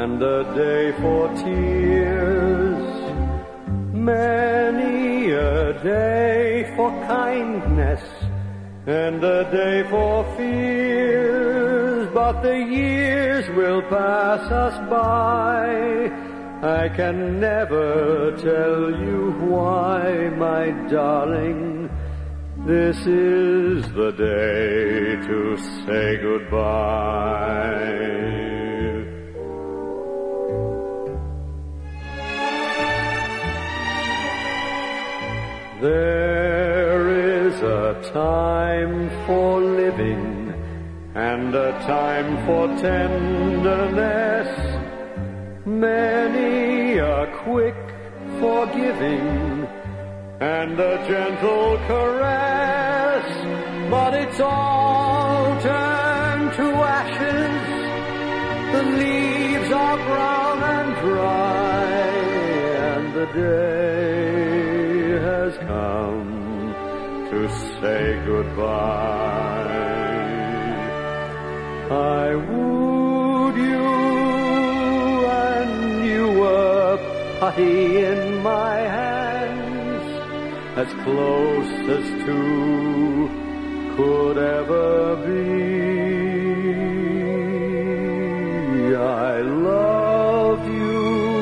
and a day for tears, many a day for kindness, and a day for fears. But the years will pass us by, I can never tell you why, my darling. This is the day to say goodbye. There is a time for living and a time for tenderness, many a quick forgiving and a gentle caress. But it's all turned to ashes, the leaves are brown and dry, and the day has come to say goodbye. I wooed you and you were putty in my hands, as close as two could ever be. I love you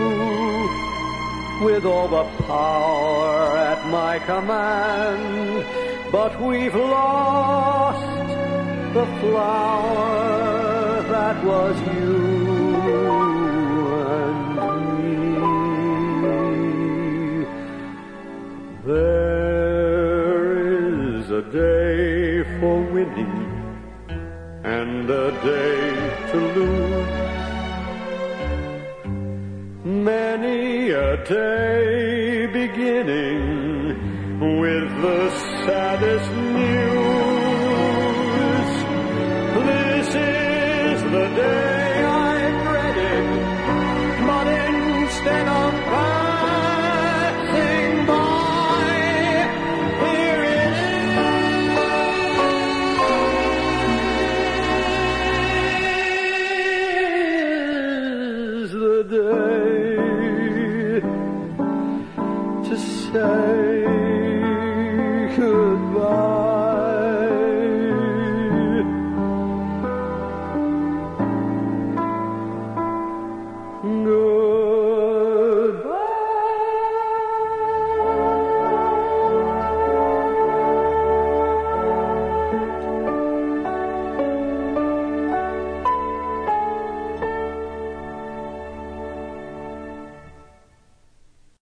with all the power at my command, but we've lost the flower that was you and me. There is a day for winning and a day to lose, many a day beginning with the saddest